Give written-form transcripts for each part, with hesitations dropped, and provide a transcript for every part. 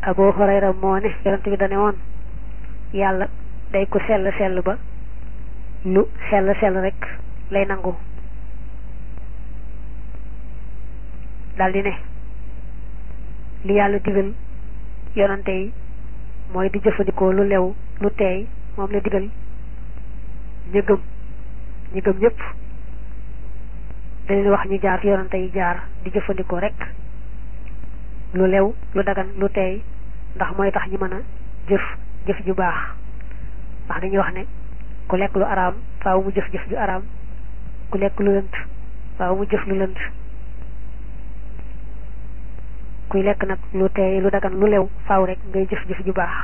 Abu Hurayra moo ne yonent bi dane woon yàlla day ko sell ba lu sell rek lay nangu daldi ne li yàlla digal yonante yi mooy di jëfandikoo lu lew lu teey moom la digal ñi gëm ñëpp da leen wax ñu jaar fi yonante yi jaar di jëfandikoo rek lu lew lu dagan lu teey ndax mooy tax ñu mën a jëf ju baax ndax dañuy wax ne ku lekk lu araam faaw mu jëf ju araam ku lekk lu lënt faaw mu jëf lu lënt kuy lekk nag lu teey lu dagan lu lew faaw rek ngay jëf ju baax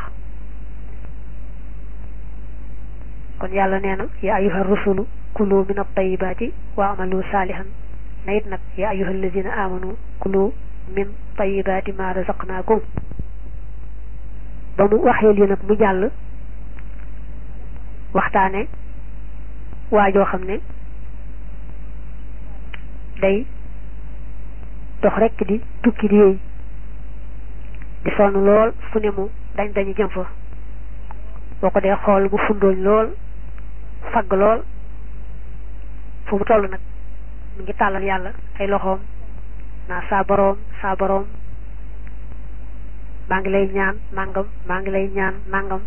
kon yàlla nee na yaa ayyuha rusulu kulu min at-tayyibati wa amalu saalihan na it nag yaa ayyuha allazina amanu kulu min tayyibati ma razaqnakum ba mu waxee lii nag mu jàll waxtaane waajoo xam ne day dox rekk di tukki di yéey di sonn lool fu ne mu dañu jëm fa boo ko dee xool mu fundooñ lool fagg lool fu mu toll nag mu ngi tàllal yàlla ay loxoom naa saa boroom maa ngi lay ñaan nangam maa ngi lay ñaan nangam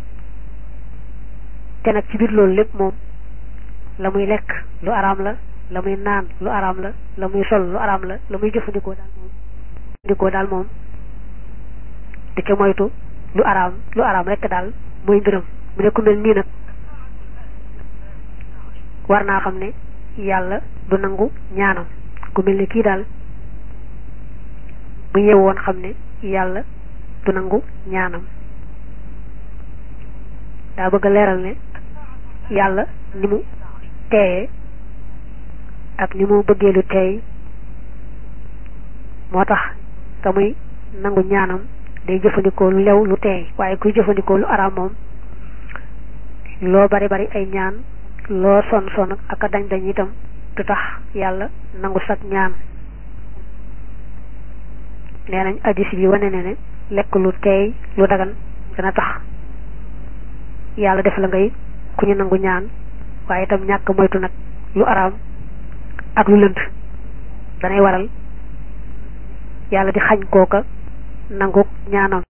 te nag ci biir loolu lépp moom la muy lekk lu araam la muy naan lu araam la muy sol lu araam la muy jëfandikoo daal moom di ca moytu lu araam rekk daal mooy mbiram mu ne ku mel nii nag war naa xam ne yàlla du nangu ñaanam ku mel ni kii daal bu yeewoon xam ne yàlla du nangu ñaanam daa bëgg a leeral ne yàlla ni mu teeyee ak ni mu bëggee lu teey moo tax te muy nangu ñaanam day jëfandikoo lu lew lu teey waaye kuy jëfandikoo lu araam moom loo bari ay ñaan loo son ak a dañ itam du tax yàlla nangu sag ñaan nee nañ hadiis bi wane ne lekk lu teey lu dagan dana tax yàlla def la ngay ku ñu nangu ñaan waaye itam ñàkk moytu nag lu araam ak lu lënt danay waral yàlla di xañ kooka nangu ñaanam